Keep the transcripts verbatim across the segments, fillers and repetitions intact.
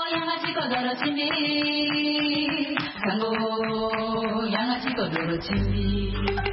양아치 거더러 침비 상고 양아치 거더러 침비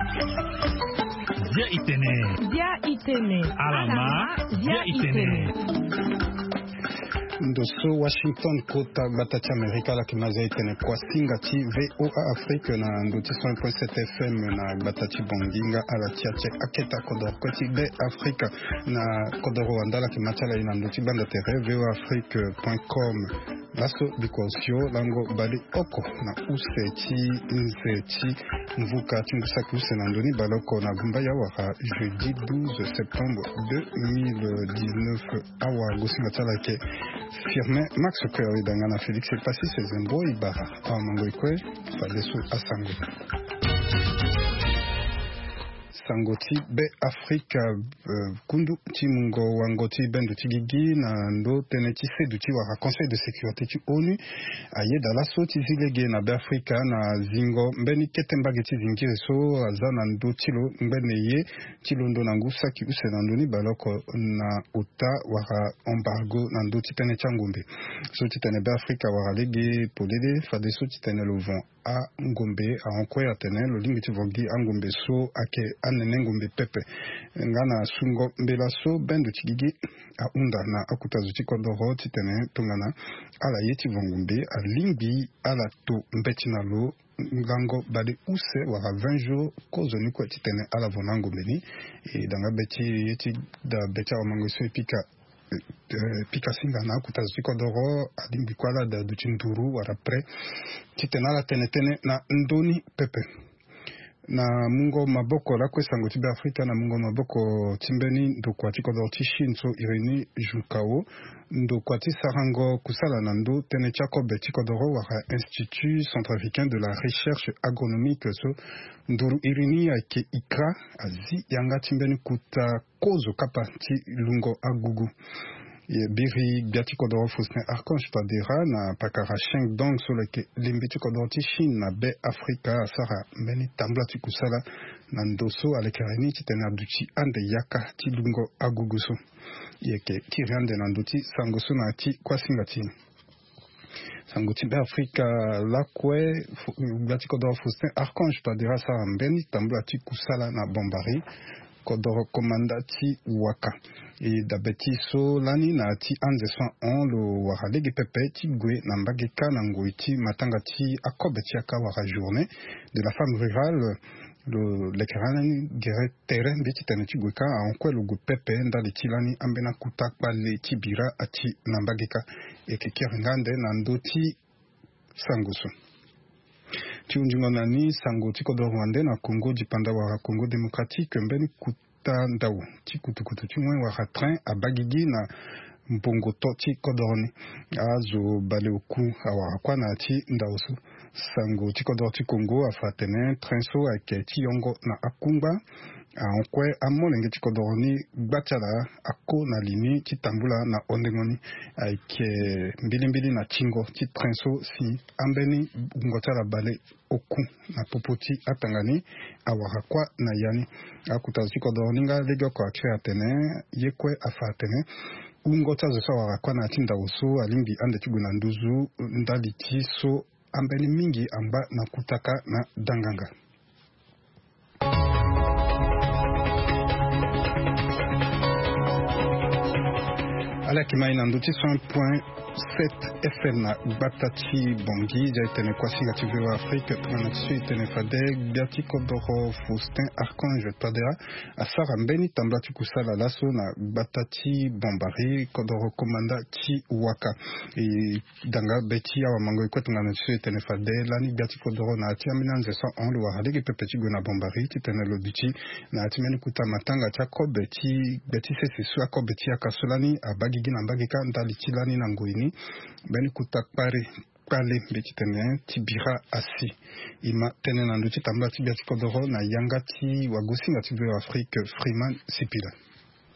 Dia Itene. Dia Itene. Alama. Dia Itene. Ndoso Washington kota batacha Amerika la kimaza itene kwa singati V O A Afrique na ndoti cent point sept F M na batachi bonginga ala tiache aketa kodor koti be Afrika na kodoro wandala kimachala ina ndoti banda tere V O A Afrique point com laso bikosio lango bali oko na useti nzeti mvuka tingusa kuse na ndoni baloko na gumba ya waka jeudi douze septembre deux mille dix-neuf awa gosinga chala ke Firmin Max Kweri Dangana Félix et Passi Sezembo Ibara Amango Ikwe Fadesu Asango Sangoti be Afrika uh, kundu ti mungo wangoti bendu ti gigi na ndo tene ti sedu ti wara Conseil de sécurité ti ONU aye da laso ti zilege na be Afrika na zingo mbeni kete mbage ti zingire so aza na ndo tilo mbene ye tilo ndo na ngusa ki use na ndoni baloko na uta wara embargo na ndo ti tene tiangombe so ti tene be Afrika wara lege polede fade so ti tene lo vent a ngombe a onkwe a tene lo lingi ti vogi a ngombe so ake anene ngombe pepe ngana sungo mbela so bendu tigigi a unda na akutazu ti kodoro ti tene tongana ala ye ti vongombe a lingi ala to mbeti na lo ngango bade use wara vingt jours kozo ni kwa ti tene ala vona ngombe ni e danga beti ye ti da beti a mango so pika Uh, pika singa na kuta ziko doro adimbi kwala da duchinduru wara pre titena la tenetene na ndoni pepe na mungo maboko la kwesa ngoti be Afrika na mungo maboko timbeni ndo kwa tiko doro tishin so irini junkao ndo kwa ti sarango kusala na ndo tene chako be tiko doro wara Institut Centrafricain de la Recherche Agronomique so nduru irini ya ke ikra azi yanga timbeni kuta kozo kapa ti lungo agugu ye biri biati kodoro Faustin Archange tadera na pakara Sheng Dong so leke limbiti kodoro ti Chine na be Afrika sara mbeni tambla ti kusala na ndoso alekereni ti tene abduti ande yaka ti lungo agugu so ye ke kiriande na nduti sangoso na ti kwasinga ti Sangoti be Afrika lakwe biati kodoro Faustin Archange tadera sara mbeni tambla ti kusala na bombari kodoro komanda ti waka e dabeti so lani na ti anze cent un lo wara lege pepe ti gwe na mbageka na ngoi ti matanga ti akobe ti aka wara journée de la femme rurale lo lekerani gere terrain bi ti tene ti gwe ka a onkwe lo gwe pepe ndali ti lani ambena kuta kpale ti bira ati na mbageka e ke kere ngande na ndo ti sangoso ti undingo nani sango ti kodoro wande na Congo di panda wara Congo démocratique mbeni kuta ndawu ti kutukutu ti mwen wara train a bagigi na mbongo to ti kodoro ni azo bale oku awara kwa na ti ndawu so sango ti kodoro ti Congo afa tene train so ayeke ti yongo na akungba aonkwe amolenge ti kodoro ni gbatiala ako na lini ti tambula na ondengo ni ayeke mbilimbili na tingo ti train so si ambeni ngo ti ala bale oku na popo ti atanga ni awara kwa na yani akuta ti kodoro ni nga lege oko akiri atene ye kue afa atene ungo ti azo so awara kwa na ti ndawu so alimbi ande ti gue na nduzu ndali ti so ambeni mingi amba na kutaka na danganga. Ala kimai na nduti cent point sept F M na batati bongi ja itene kwa singa ti V O A Afrique tuna tsu itene fade biati kodoro Faustin Archange tadera asara mbeni tambla ti kusala laso na batati bombari kodoro komanda ti waka e danga beti awa mango ikwe tuna tsu itene fade lani biati kodoro na ti amina nze cent un lo wara lege pepe ti gue na bombari ti tene lo biti na ti meni kuta matanga ti akobe ti beti sese su akobe ti akasolani abagigi na mbagika ndali ti lani na ngoini beni kuta kpare kpale mbeti tene ti bira asi ima tene na nduti tambla ti biati kodoro na yanga ti wagosinga ti V O A Afrique Freeman Sipila.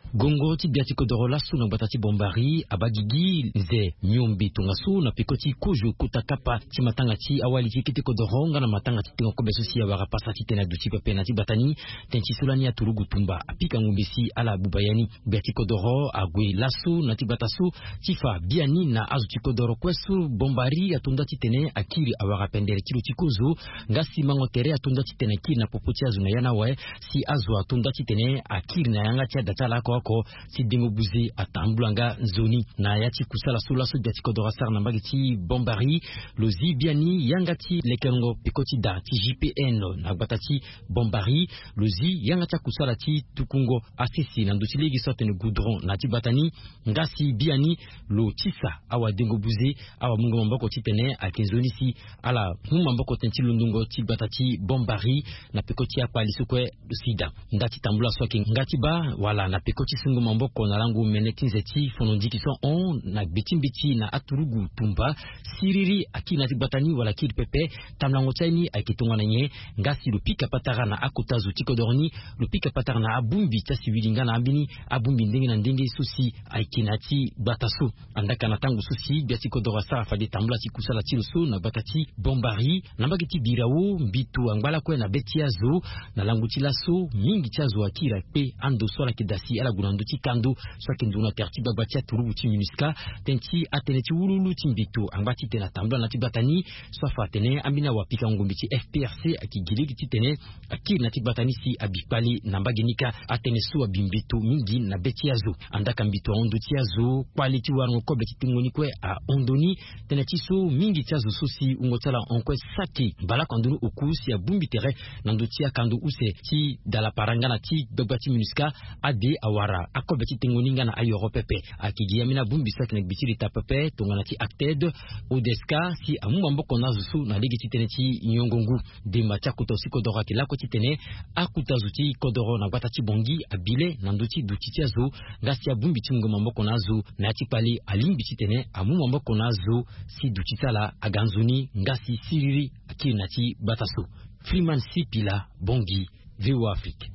gongo ti biati kodoro lasu na batati bombari abagigi ze nyombi tungasu na pikoti kuju kutakapa ti matanga ti awali ti kiti kodoronga na matanga ti tengo kobeso si awara pasa ti tena duti pepe na ti batani tenchi sulani ya turugu tumba apika ngumbisi ala bubayani biati kodoro agwe lasu na ti batasu tifa biani na azu ti kodoro kwesu bombari atunda ti tene akiri awara pendere kilo ti kuzu ngasi mangotere atunda ti tene kiri na popoti azu na yana we si azu atunda ti tene akiri na yanga ti adatala ko ko si dengo buzi atambulanga zoni na yati kusala sula su biati kodoro sar na mbagi ti bombari lozi biani yanga ti lekengo pikoti da ti J P N na batati bombari lozi yanga ti kusala ti tukungo asisi na nduti legi sortene goudron na ti batani ngasi biani lo tisa awa dengo buzi awa mungo mboko ti tene akezoni si ala mumba mboko tenti lundungo ti batati bombari na pikoti apa lisukwe sida ndati tambula swaki ngati ba wala na pikoti singo mboko na langu menetinze ti fonondi ki son on na bitimbiti na aturugu tumba siriri akina ti batani wala kiri pepe tamlango tsaini akitonga na nye ngasi lupika patara na akotazu tikodorni lupika patara na abumbi tasi wilinga na ambini abumbi ndenge na ndenge susi aikina ti batasu andaka na tangu susi biati kodora sara fade tambula ti kusala ti lusu na batati bombari na mbaki ti birawo mbitu angbala kwe na beti azo na langu ti laso mingi ti azo akira pe ando sola kedasi ala gunandu ti kando swaki nduna terti babati aturugu ti minuska tenti atene ti wululu ti mbitu angbati tena tambula na ti batani swafa tene ambina wapika ngumbi ti F P R C akigiligi ti tene akiri na ti batani si abipali na mbagenika atene su abimbitu mingi na beti azo andaka mbitu ondo ti azo kwali ti warango kobe ti tingoni kwe a ondoni tene ti so mingi ti azo so si ungotala onkwe saki bala kandunu oku si abumbi tere na ndo ti akandu use ti dala paranga na ti gbagba ti minuska ade awara akobe ti tingoni nga na ayoro pepe akigi amina bumbi saki na gbitiri ta pepe tongana ti acted odeska si amumba mboko na zusu na legi ti tene ti nyongongu de matia kuto si kodoro ki lako ti tene akuta zuti kodoro na bata ti bongi abile na ndo ti duti ti azo ngasi abumbi ti ngoma mboko na zo na ti pali alimbi ti tene amumba mboko na zo si duti sala aganzuni ngasi siriri akiri na ti bataso Freeman Sipila bongi V O Afrique.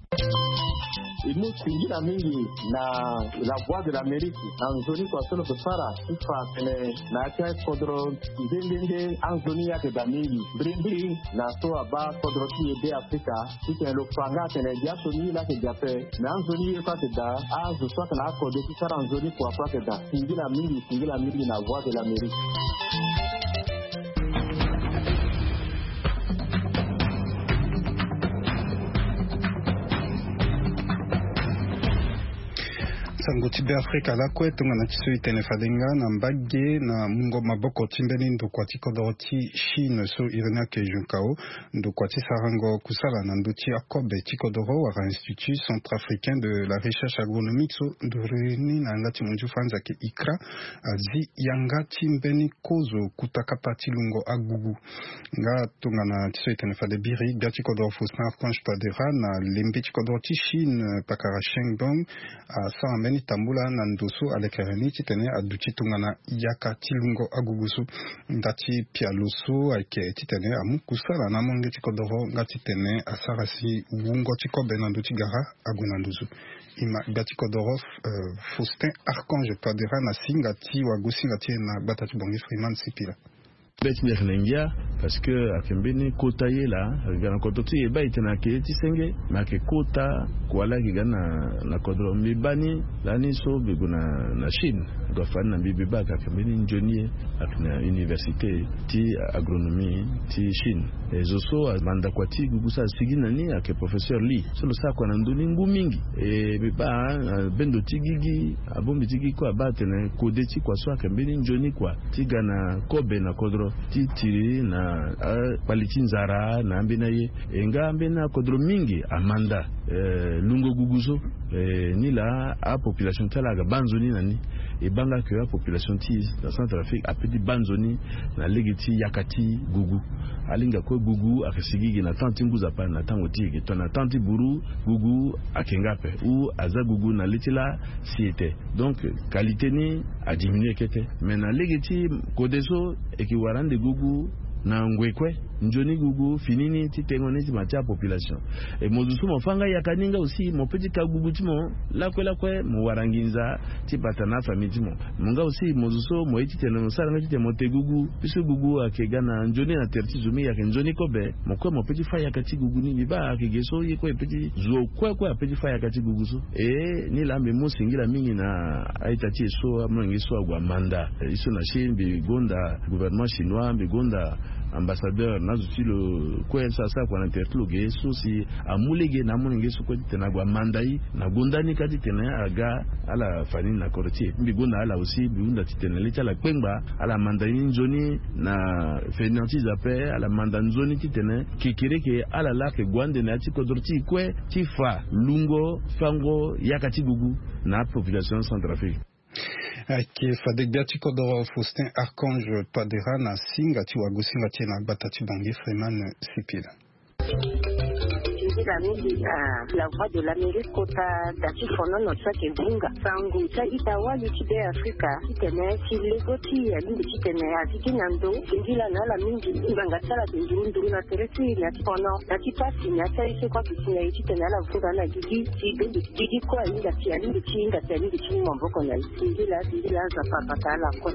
Imusingira mingi na la voix de l'Amérique anzoni kwa solo kusara ifa tene na kia kodro ndende anzoni ya keda mingi brindi na so aba kodro ti ede Afrika tike lo panga tene jaso ni la ke jape na anzoni ya keda azu swata na kodro ti sara anzoni kwa kwa keda singira mingi singira mingi na voix de l'Amérique. Sangoti be Afrika la kwe tunga na tisu itene fadenga na mbage na mungo maboko timbeni ndo kwa tiko doroti Chine so irena ke junkao ndo kwa tisarango kusala na ndo ti akobe tiko doro wa Institut Centrafricain de la Recherche Agronomique so ndo reni na ngati munju fanza ke ikra azi yanga timbeni kozo kutakapa tilungo agugu nga tunga na tisu itene fadebiri bia tiko doro Faustin Archange Padera na lembe tiko doroti Chine pakara Shengbong a sa ni tambula na ndoso alekereni titene aduchi tungana yaka tilungo agugusu ndati pialoso ake titene amu kusala na monge tikodoro ngati tene asarasi wungo tikobe na nduti gara agunanduzu ima gati kodoro uh, Faustin Archange Padera na singati wagusi ngati na batati bongi Freeman Sipila beti ngia parce que akembeni kota yela gana kototi eba itena ke tisenge na ke kota kwala gana na kodro mbani lani so biguna na Chine go fana bibi baka akembeni njoni akina université ti agronomie ti Chine ezo so manda kwati gugusa sigina ni ake professeur li solo sa kwa nduni ngumingi e biba bendo tigigi abombi tigi kwa batene kodeti kwa so akembeni njoni kwa tigana kobe na kodro titiri na uh, palitinzara na ambina ye enga ambina kodro mingi amanda uh, lungo guguzo uh, nila a population talaga banzoni nani e banga ke a population ti na Centrafrique a pedi banzoni na legiti yakati gugu alinga ko gugu akasigi na tanti nguza pa na tango tigi to na tanti buru gugu akengape ou aza gugu na litila siete donc qualité ni a diminué kete mais na legiti kodeso ekiwarande gugu na ngwekwe njoni gugu finini ti tengoni ti matia population et mozusu mofanga ya kaninga aussi mon petit kagugu ti mo la kwe la kwe mo waranginza ti patana famille ti mo munga aussi mozusu mo iti tena sala ngati te mote gugu biso gugu akegana njoni na terti zumi ya njoni kobe mo kwe mo petit faya kati gugu ni ba akegeso ye kwe petit zo kwe kwe petit faya kati gugu so e ni la memo singila mingi na aitati so amngi so agwa manda iso na shimbi gonda gouvernement chinois mbi gonda ambassadeur nazuti le kwe sasa kwa na terti lo geso si amulege na monge so ko tena agwa mandai na gondani kati tena aga ala fani na korti mbi gonda ala aussi biunda titena leta la kwengba ala mandani njoni na fenanti zape ala mandani njoni titena kikireke ala la ke gwande na tiko dorti kwe tifa lungo fango yakati gugu na population Centrafrique. Ake Fadek Biati Kodoro Faustin Archange Padera na singa ti wagusinga ti na batati bangi Freeman Sipila. La la voix de l'Amérique kota dati fono no tsake bunga sangu ta itawa yitide Afrika kitene kilegoti ya lingi kitene aziki nando ngila na la mingi nganga tsala nduru na teresi ya fono dati pasi na tsaise kwa kisina kitene la vuga na gigi tibe gigi kwa inga tia lingi chinga tia lingi chimwa mboko na ngila ngila za papa kala kwa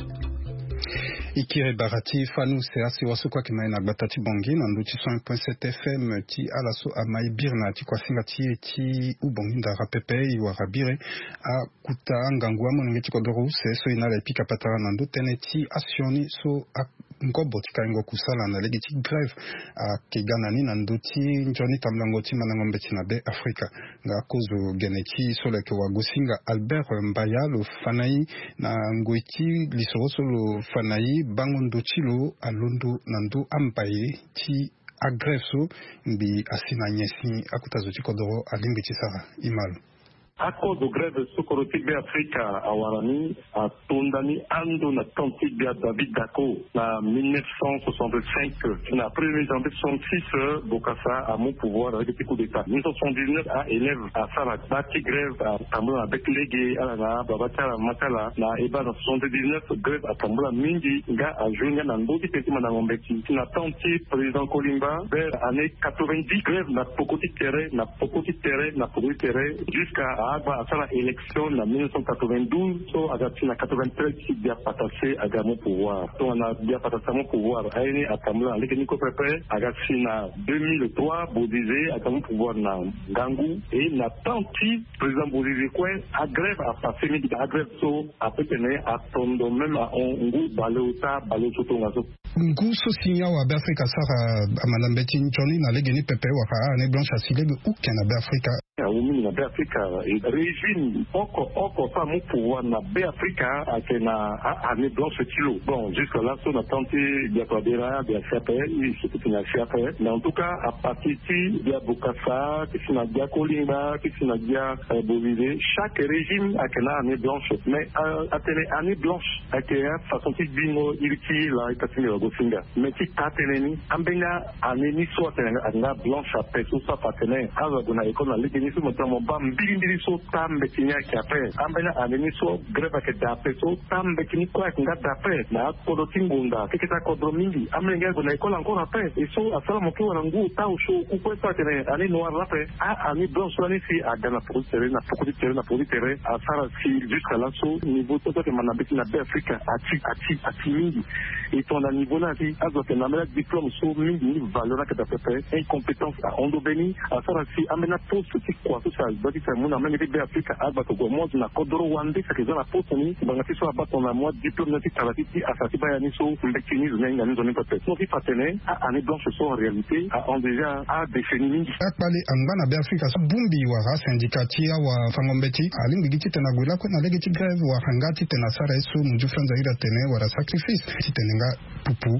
Ikire Barati Fanu Seasi Wasukwa Kimaina Batati Bongi Nanduti cent un point sept F M Ti Alaso Amai Birna Ti Kwasinga Ti Ti Ubonginda Rapepe Iwarabire A Kuta Ngangua Monengeti Kodoro Se So Inala Epika Patara Nandu Tene Ti Asioni So A Ngobo Tika Ingo Kusala Na Legiti Greve A Keganani Nanduti Njoni Tamlangoti Manangombeti Na Be Afrika Nga Kozo Geneti So Leke Wagusinga Albert Mbayalo Fanai Na Ngoiti Lisoroso Lo Fanai bangondo chilo alondo nando ampaye ti agreso mbi asina nyesi akutazo chikodoro alimbi chisara imalo. Accord de grève Sokorotik be Afrika awarani a tondani ando na tantik be David Dako na mille neuf cent soixante-cinq na premier janvier soixante-six Bokassa a mon pouvoir avec des coups d'état. mille neuf cent soixante-dix-neuf a élève à Sarak bati grève à Tambola avec légué à la Babatala Matala na eba na soixante-dix-neuf grève à Tambola Mingi nga a Junior na Ndoti Petit Manangombeki na tantik président Kolimba vers année quatre-vingt-dix grève na Pokoti Terre na Pokoti Terre na Pokoti Terre jusqu'à Agba à la élection en mille neuf cent quatre-vingt-douze, so agati na quatre-vingt-treize qui bien passé à mon pouvoir. So on a bien passé mon pouvoir. Aïni à Kamla, les Niko Pepe, agati na deux mille trois, Bodizé à mon pouvoir na Gangou et na tanti président Bodizé quoi, à grève à passer mais à grève so à pétener à tondo même à Ongu Balota Baloto Ngazo. Ngu so sinya wa Afrika sara amalambeti Johnny na legeni Pepe wa ka ne blanche asile be aucun na Afrika. Umi na Afrika régime oko oko fa mon pouvoir na Afrika ake na année blanche kilo. Bon jusqu'à là on a tenté de Kabera de C P I c'est une C P I mais en tout cas à partir de Bokassa qui sina dia Kolimba qui sina dia Bovide chaque régime ake na année blanche mais à tene année blanche ake façon ti bingo iriki la ikatini gosinga mais ti tateneni ambena année ni soit na blanche à peso ça patene ava dona école na ni so mo ba mbiri mbiri so tambe tinya kape ambena aneni so greba ke dape so tambe kini kwa nga dape na kodo tingunda kikita kodro mingi amlenga go na ikola ancora pe e so asala mo kwa ngu ta o sho ku kwesa tene ani no rape a ani blanche ani si agana pour tere na pour tere na pour tere asara si jusqu'à là so niveau toto ke manabeti na Afrika ati ati ati mingi et ton niveau là si azo ke na mela diplôme so mingi ni valeur que dape pe incompétence à ondobeni asara si amena poste kwa sasa badi sa muna mimi be Afrika alba ko mo na kodoro wande sa ke zona potoni bangati so abato na mo diplôme na talati asati ba yani so mbekini zinga ni zoni peut so fi fatene a ani blanche so en réalité a on déjà a défini akbali angana be Afrika so bumbi wa syndicati wa fangombeti alingi giti tena gwela ko na legiti grève wa hangati tena sara so muju franza ira tene wa sacrifice titenga pupu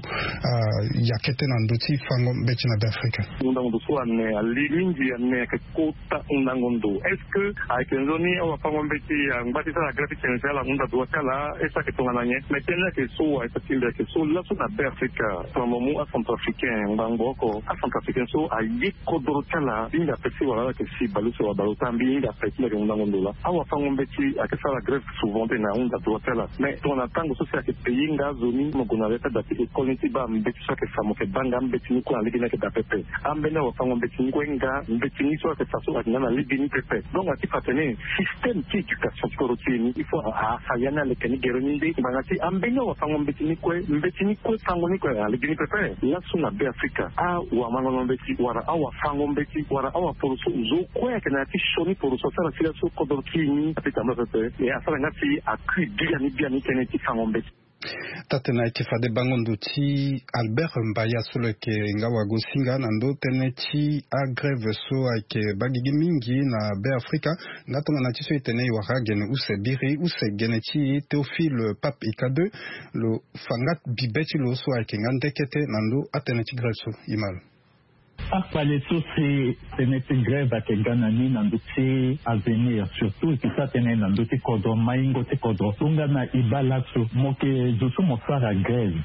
ya ketena ndoti fangombeti na be Afrika unda ndo so ane alimingi ane ke kota unangondo est-ce que avec nzoni au fangombeti ngbatisa la graphique essentielle la munda doa kala esa ke tongananye metena ke so a etatimbe ke so la so na be Afrika promomu a centrafricain ngangoko a centrafricain so a yikodoro kala inga pesi wala ke si baluso wa balutambi inga pesi ke unangondo la au fangombeti akesa la grève souvent na unda doa kala mais ton atango so c'est que pays nga zoni mo gona yata dati ekoliti ba mbeti soke famo ke banga mbeti ni ko aligina ke dapepe ambena wa fango mbeti ni kwenga mbeti ni soke faso adina na ligini pepe donc ati patene système qui éducation korotini il faut a sayana le keni geroninde bangati ambena wa fango mbeti ni kwe mbeti ni kwe fango ni kwe aligini pepe la suna be Afrika a wa mango mbeti wara a wa fango mbeti wara a wa poroso uzo kwe ke na ti shoni poroso sala sila so kodorkini ati tamba pepe e asala ngati akui biani biani kene ti fango mbeti tatena ikifade bangondo ti Albert Mbaya solo ke ngawa gosinga nando tene ti a grève so ake bagigi mingi na be Afrika ngatonga na ti so itene iwara gene use biri use gene ti Théophile Pape Ikade lo fangat bibeti lo so ake ngandekete nando atene ti grève so imal Après c'est ce n'est une grève à Ganani Nanduti à venir, surtout qui ça tenait Nanduti Kodro, Maingo Kodro, Tungana Ibalaso, Moke, Josu Mofara grève,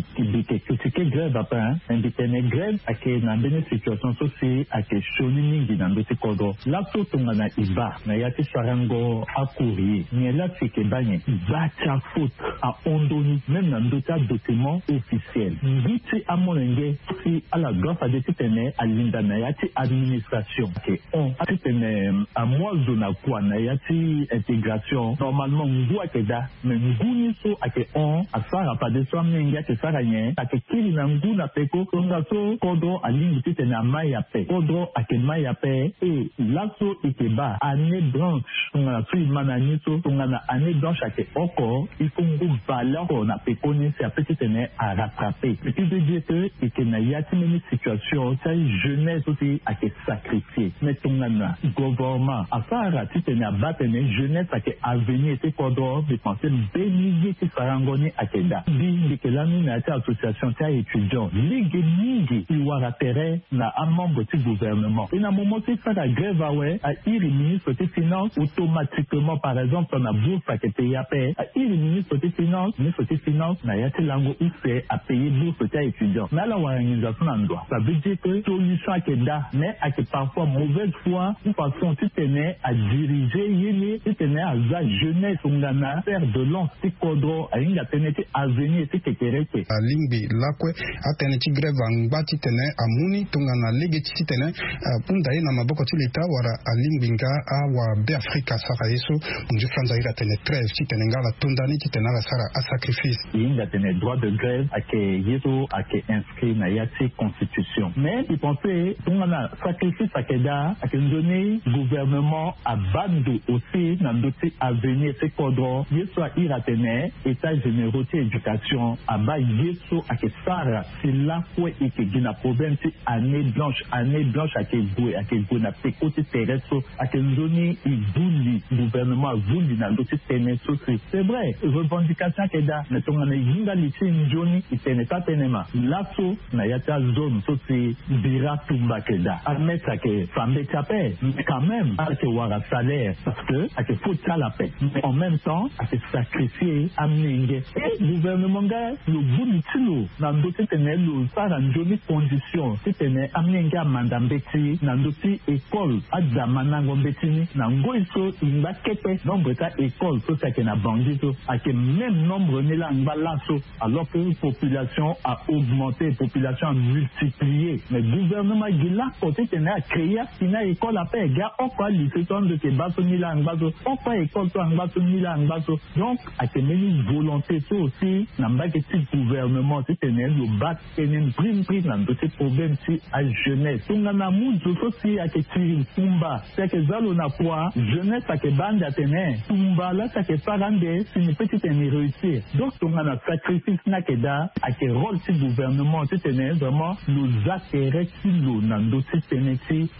qui grève après, hein, indépendant grève à qui n'a pas de situation sociale à qui Shonini Nanduti Kodro. Là, tout Tungana Iba, Nayati Sarango à courrier, mais là, c'est que Bagné, va ta faute à Ondoni, même Nanduti document officiel. Vite à Monenge, si à la grâce à des titane, à l'Indanayati administration que on a été à moi zona quoi nayati intégration normalement ngua keda mais nguni so ake on a sara pas de soi menga que sara rien ake kili na nguna peko ngaso kodo alingi tena maya pe kodo ake maya pe et laso ikeba année blanche on a pris manani so on a année blanche ake encore il faut ngou valeur on a peko ni c'est petit tena à rattraper et puis de dire que et que nayati une situation ça jeunesse aussi a été sacrifiée. Mais ton gouvernement, à faire tu t'es battu, jeunesse a été avenir, c'est quoi d'autre, de penser des milliers qui sarangoni à Keda. Dit que la mine a été association, c'est étudiant. Ligue Ligue, il y aura terrain, na un membre du gouvernement. Et à un moment, c'est ça la grève, ouais, à ir le ministre des Finances, automatiquement, par exemple, on a bourse à payer à payer. À ir le ministre des Finances, ministre des Finances, n'a pas été langue où c'est à payer bourse à étudiant. Mais là, l'organisation en droit. Ça veut dire que solution à Keda, mais à que parfois mauvaise foi, ou façon tu tenais à diriger, yéli, tu tenais à la jeunesse, on a faire de l'on, si kodro, à une aténété à venir, si kékereke. À Lingbi, là quoi, à ténéti grève en bas, tu tenais à Mouni, ton a légué, tu tenais, pour d'ailleurs, dans ma boko, tu l'état, ou à Lingbinga, à ou B Africa, Saraïso, on dit Franzaïra tenait trêve, tu tenais la tondani, tu tenais la Sara à sacrifice. Il y a des droits de grève à que Yeso, à que inscrit dans la constitution. Mais il pensait, on a sacrifice à Keda, à que donner gouvernement à Bandou aussi, dans d'autres avenir, c'est kodro, Yeso à Iratene, état généraux de éducation, à bas Yeso à que Sara, c'est là où il y a un problème, c'est année blanche, année blanche à que Goué, à que Goué n'a pas côté terrestre, à que donner, il voulait, gouvernement a voulu dans d'autres terrestres. C'est vrai, revendication à Keda, mais on a une galité, une journée, il tenait pas tenema. L'assaut, n'a y a ta zone, c'est Bira Tumba Keda. Admettre à que femme tapé, mais quand même, à que avoir un salaire, parce que, à que faut ça la paix. Mais en même temps, à que sacrifier, amener, et le gouvernement, le bout du tilo, dans d'autres tenait, le par en jolie condition, c'est tenait, amener à Madame Betty, dans d'autres écoles, à Damanango Betty, dans Goïso, il va qu'être nombre d'écoles, tout ça qu'il a bandit, à que même nombre n'est là, en balasso, alors que la population a augmenté, la population a multiplié. Mais le gouvernement, il a côté tenait à créer une école à paix, gars, on peut lycée, on de basso mila en basso, on peut école, en basso mila en basso. Donc, à que une volonté, ça aussi, n'a pas que si le gouvernement, c'est tenait, le bat, tenait une prime prise dans ces problèmes, si à jeunesse. On a mou, aussi, à que tiri, Tumba, c'est que Zalo n'a pas, jeunesse, à que bande à tenir, Tumba, là, c'est que parande, c'est une petite année réussir. Donc, on a un sacrifice, n'a que da, à que rôle, si le gouvernement, c'est tenait, vraiment, nous atterrer sur l'eau, dans d'autres tenir,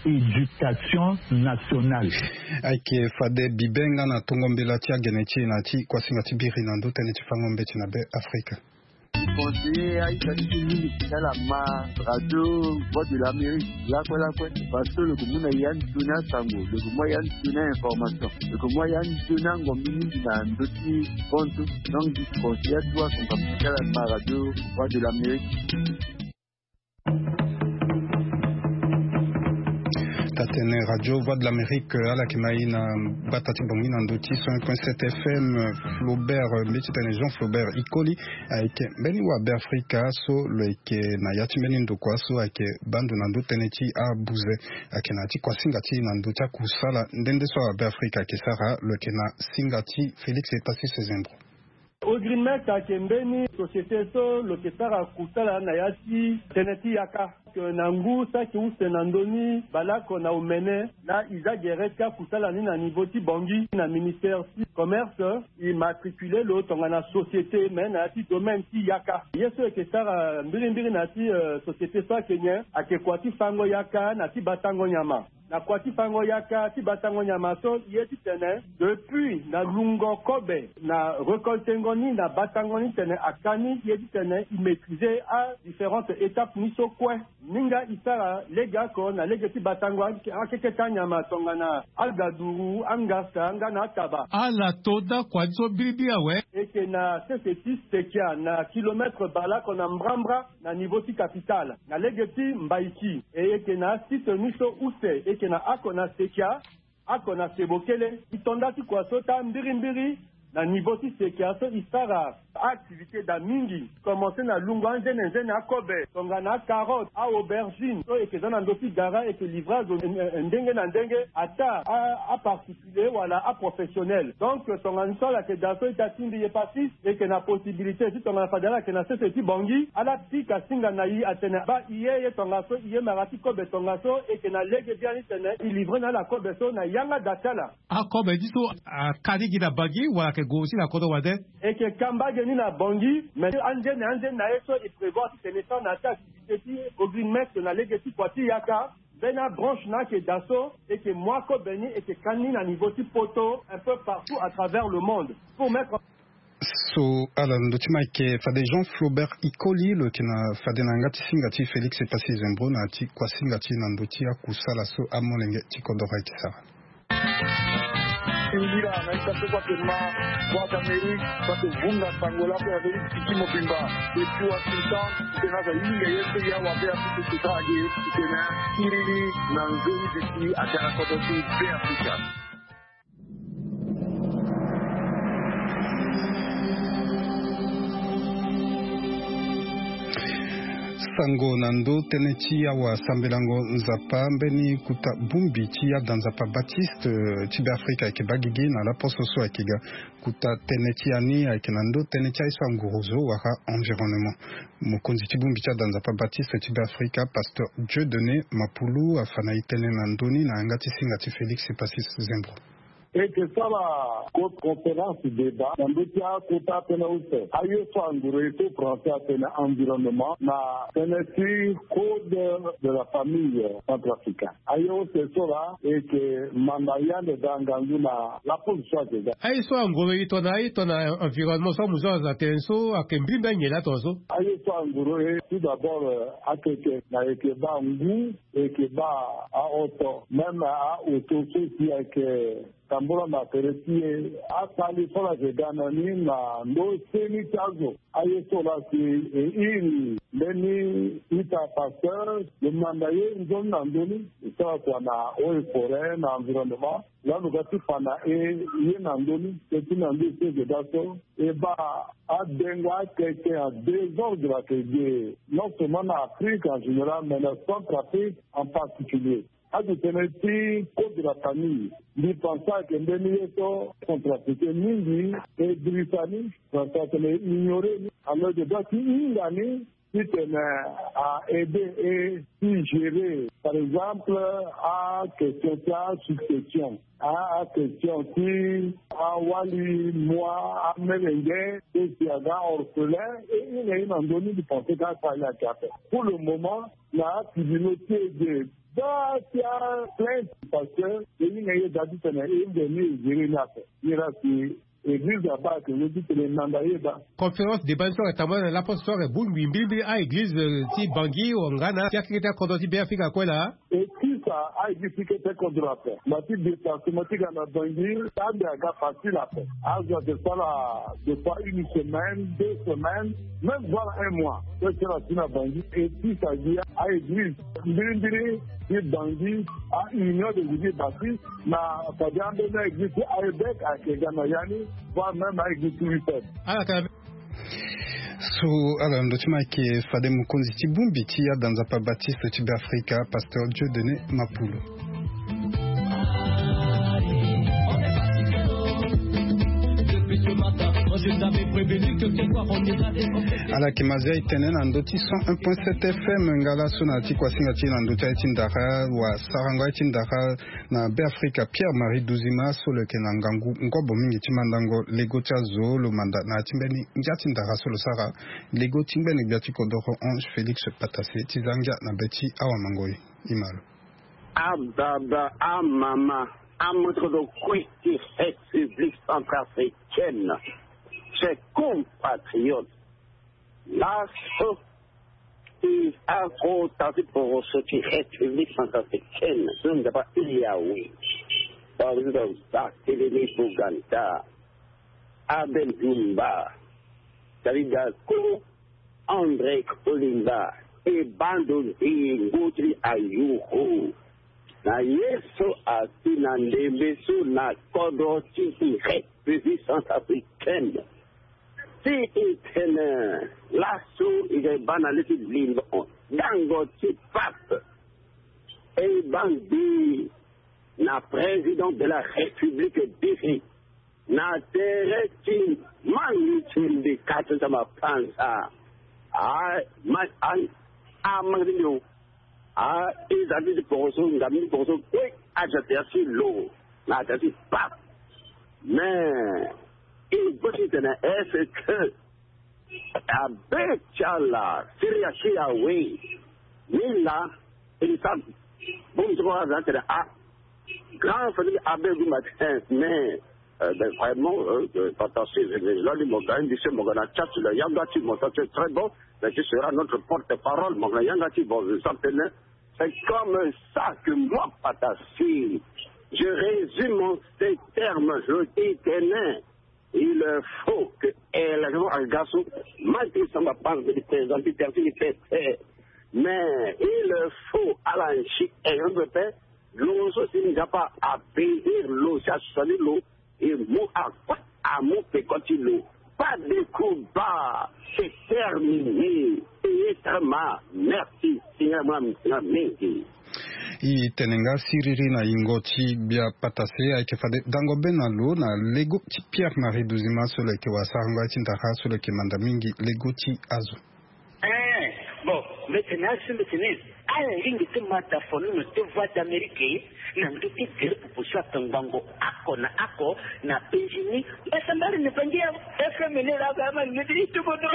éducation nationale. Aike fade bibenga na tongombela tia geneti na ti kwa singati biri na ndo tene tifangombe tina be Afrika. Conseiller à Italie, c'est la ma radio voix de l'Amérique, là quoi là quoi, parce que le commun a yann tuna sango, le commun yann tuna information, le commun yann tuna ngomini na ndoti compte, donc du conseiller à toi son capital à ma radio voix de l'Amérique. tene radio voix de l'Amérique ala kimai na batati bongi na ndoti cent un point sept F M Flaubert mititene Jean Flaubert Ikoli aike beni wa Afrika so leke na yati meni ndokwa so ake bandu na ndotene ti abuze ake na ti kwa singati na ndota kusala ndende so wa Afrika ke sara leke na singati Félix est passé ses embres Ogrimek akembeni société so loketara kusala na yati teneti yaka que nangu sa ki use nandoni balako na umene na iza gereka kusala ni na niveau ti bongi na ministère si commerce immatriculé lo tonga na société men na ti domaine ti yaka yeso eketara mbili mbili na ti uh, société so Kenya akekwati fango yaka na ti batango nyama na kwati fango yaka ti batango nyama so yeti tene depuis na lungo kobe na récolte ngoni na batango ni tene akani yeti tene maîtriser à différentes étapes ni so kwe ninga isara lega ko na lega ti batango akeke tanyama tonga na algaduru angasa ngana taba ala toda kwa so bibia we eke na seseti stekia na kilomètre bala ko na mbrambra na niveau ti capital na lega ti mbaiki eke na site ni so use eke na akona sekia akona sebokele itondati kwa sota mbiri mbiri na niveau ti sekia so isara activité da mingi commencer na lungo nzene nzene akobe tonga na carotte a aubergine so eke zana ndoki gara eke livrage ndenge na ndenge ata a particulier wala a professionnel donc tonga nsola ke daso itatindi ye pasi eke na possibilité si tonga na fadala ke na sese ti bongi ala pika singa na yi atene ba iye ye tonga so iye marati kobe tonga so eke na lege bien itene i livre na la kobe so na yanga datala akobe diso akadi gida bagi wala ke gosi na kodo wade eke kambage ni na bongi mais anje na anje na eso il prévoit que naissance na ta activité au green mec na legacy kwati yaka bena branche na ke daso et que moi ko beni et que kani na niveau ti poto un peu partout à travers le monde pour mettre so ala ndotima ke fade Jean Flaubert Ikoli le kina fade na ngati singati Félix est passé zembro na ti kwa singati na ndoti akusala so amolenge ti kodora kisara Indira na ikase kwa kema kwa Amerika kwa kuvunga Angola kwa Amerika kimo pimba depuis Washington tena za inge yetu ya wapea kitu kitaje tena kirili na nzuri ziki atara kwa dosi ya Afrika sango nando tene tia wa sambelango nzapa mbeni kuta bumbi tia danzapa Baptiste tibe Afrika ke bagigi na la poso so akiga kuta tene tia ni ake nando tene tia iso nguruzo waka environnement mukonzi tibumbi tia danzapa Baptiste tibe Afrika pasteur Dieudonné Mapulu afana itene nandoni na ngati singati Félix et Passis Zembro et que ça va conférence débat dans le cas kota pena use ayo so anguro to français pena environnement na tenesi code de la famille centrafricaine ayo c'est ça et que mandaya de dangangu na la position de ayo so anguro ito na ito na environnement so muzo za tenso akembimba nyela tozo ayo so anguro et tout d'abord akeke na eke ba ngu eke ba a auto même a auto qui eke Tambora na teretie asali sola vegana ni na ndo seni tazo aye sola si ili leni ita pasteur le mandaye nzon na ndoni ita kwa na oe forêt na environnement la nugati pana e ye na ndoni eti na ndi se gedaso e ba adengwa keke a désordre que non seulement en Afrique en général mais en Centrafrique en particulier Aduteneti code de la famille. Ni pensa que Mbeniyeto contracté mingi et britannique, pensa que les ignorer. Alors de doit ingani si tu à aider et si gérer, par exemple, à question de succession, à question qui à Wali, moi, à Merengue, et qui a un orphelin, et il y a une andoni de penser qu'à ça il a capé. Pour le moment, la communauté de da ya plainte parce que il y a eu d'habitude tena et de nous gérer là il y a qui église là-bas que nous dit que les mandaye ba conférence de banso tamana la pasteur bumbi mbimbi a église ti bangi ongana ya kita kodoti be Afrika kwela et qui ça a expliqué ce qu'on doit faire la petite déplacement qui na bangi ça a ga facile à faire à de ça là de pas une semaine deux semaines même voire un mois c'est la tina bangi et puis ça dit à l'église, Mbiri, et Bangui, à l'Union de l'Union d'Afrique, na Fadian de l'église à Québec, à Keganayani, voire même à l'église Twitter. So ala ndotima ke fade mukonzi tibumbi tia dans apa Baptiste Tibe Africa pasteur Dieudonné Mapulo. ala kimazia itenen andoti cent un point sept F M ngala sona tikwa singati na ndota itindara wa saranga itindara na Be Africa Pierre Marie Duzima solo kenangangu ngobo mingi timandango lego chazo lo manda na timbeni njatindara solo sara lego timbeni biatiko doro Ange Félix Patasse tizanga na beti awa mangoi imalo ababa amama amoto do kwiti République centrafricaine. Ses compatriotes, là, qui a compté pour ce qui est République centrafricaine, ce n'est pas Iliaoui, par exemple, Barthélémy Bouganda, Abel Dumba, David Dako, André Kolimba, et Bandozi Ngoutri Ayouho. Na yeso ati na ndebeso na kodo tiki République centrafricaine. Si itene lasso ige banaliti limbo dango ti pape et bandi na président de la République d'Ici na tereti manitin de quatre sama pansa a ma a magdio a ezali de poso ngami poso e ajate l'eau na tati pape mais il faut est-ce que à Béchala, Syria, Chia, oui, mais là, il s'est bon, je vois à grand famille Abel du matin, mais vraiment, là, les Mogani, dit c'est Mogana Tchat, le Yangati, mon c'est très bon, mais ce sera notre porte-parole, Mogana Yangati, bon, c'est comme ça que moi, Patassi, je résume en ces termes, je dis que il faut que elle a garçon, malgré ça va pas de présenter personne mais il faut à la chic et un peu près l'eau aussi n'a pas à payer l'eau, ça sonne l'eau et moi à quoi à mon petit l'eau pas de coup bas, c'est terminé et extrêmement merci Seigneur merci. I tenenga siriri na ingoti bia Patasse aike fade dango benalo na lego ti Pierre Marie Duzima sole ke wasanga tindaka sole ke manda mingi lego ti azo. Eh bon maintenant c'est maintenant ala lingi te mata fonu no te voix d'Amérique na nduti tere pupushwa tangango ako na ako na penjini esa mbali ne pangia F M ne la kama ne dit tout bon.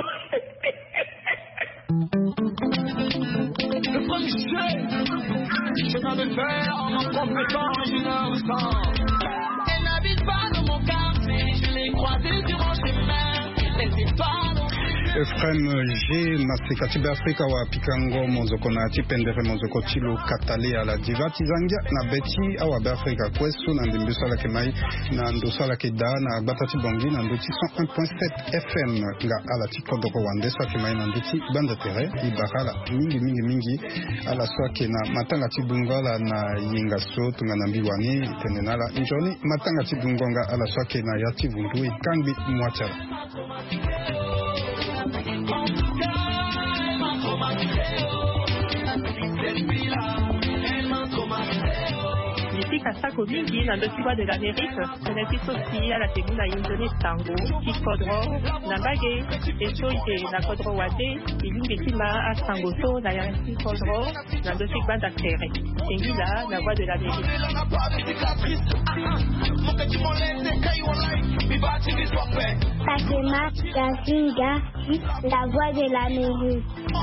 Le premier jeu, je dois le faire en m'en complétant une heure sans. Elle n'habite pas dans mon quartier, je l'ai croisée sur mon chemin. Les histoires. Ephraim G Masekati Be Africa wa pikango mozoko na tipendere mozoko chilo katale ala divati zangia na beti awa Be Africa kwesu na ndimbiso la kemai na ndosa la keda na batati bongi na ndoti cent un point sept F M nga ala tikodoko wandesa kemai na ndoti banda tere ibakala mingi mingi mingi ala swake na matanga tibungala na yingaso tunga na mbiwani tenenala njoni matanga tibungonga ala swake na yati vundui kambi mwachara. Ici, Kasako Mingi, na ndokiwa de l'Amérique, connaissez aussi à la Teguna Yindone Tango, Kikodro, Nambage, et Choïde, na Kodro Wade, Ilingi Tima, à Tangoto, na Yansi Kodro, na Ndosik Banda Kere, Engila, la voix de l'Amérique. Fatema Kazinga, la voix de l'Amérique.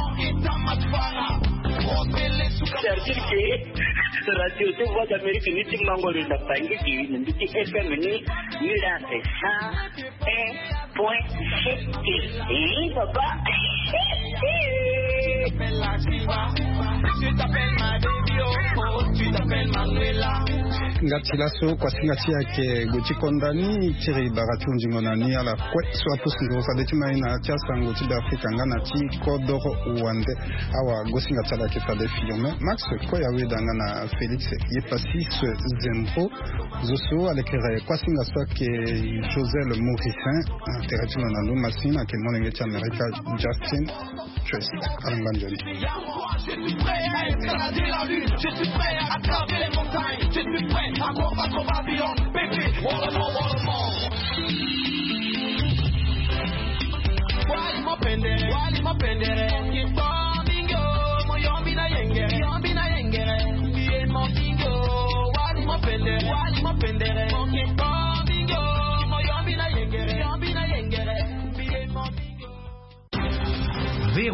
C'est-à-dire que la radio de voix d'Amérique n'est pas encore une banque qui nous dit F M ni ni là c'est cent un point sept. Et papa. t'appelles ma baby, oh, tu t'appelles Manuela. ngatilaso kwa singati yake Gucci Kondani tiri baratu njimonani ala kwe swa pusingo sa detima ina tiasa ngoti da Afrika ngana ti kodoro uwande awa gosinga tsala ke fade filme Max ko ya weda ngana Felix ye pasis zempo zoso alekere kwa singa swa ke Josel Mauricin interaction na ndo masina ke monenge ti America Justin Trust alanganjoni. Je suis prêt à escalader la lune, je suis prêt à traverser les montagnes, je suis prêt à combattre Babylone, bébé, wallement, wallement. Why my pendant, why my pendant.